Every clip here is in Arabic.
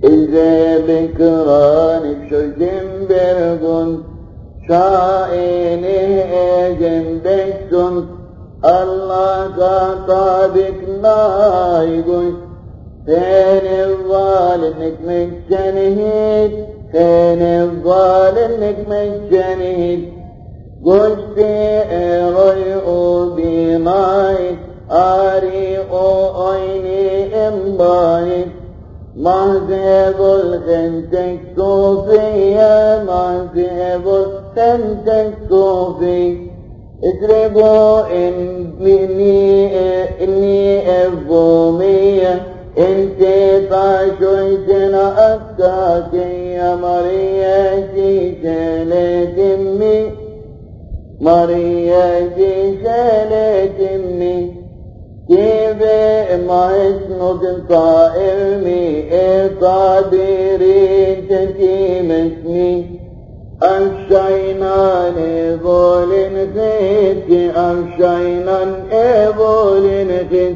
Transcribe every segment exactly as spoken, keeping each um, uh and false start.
İze bikran şözüm bergun şaini ecem beksun Allah'a tadik nayguş Seni zalimlik mekcenihid Seni zalimlik mekcenihid Guş fi eroy o binayit Ari o ayni embayit Mahzebul sentek sufiye Mahzebul sentek sufi اضربوا إني إني أبومية انت فاشويتنا أكاكي مريتي شلتمي مريتي شلتمي كيف ما اسمك طائرني قادرين تتيم اسمي أمشينا نبول نخيك أمشينا نبول نخيك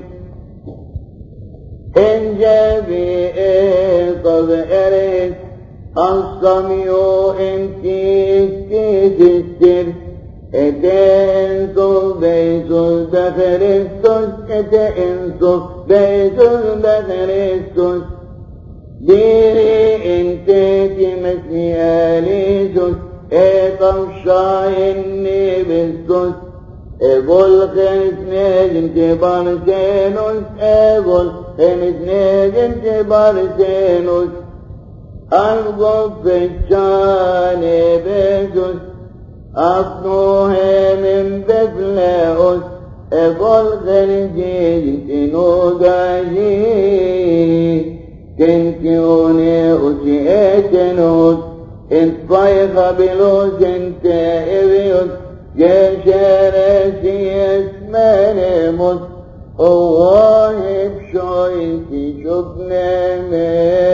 إن جابي إيطب إريس أصميو إنتي تستر إتنسو بيسو بخريستوس إتنسو بيسو بخريستوس ديري انتي تمسني آليسوس ايطم شايني بسوس ايبول خمس نجم تبارسينوس ايبول خمس نجم تبارسينوس أرغب في الشاني بسوس أفنوه من بفلاوس ايبول خنجي تنوغاجي تنكيوني أتيتنوس انطيخ بلوس انت إبيوس جشرسي اسمانيموس الله بشويتي شبنا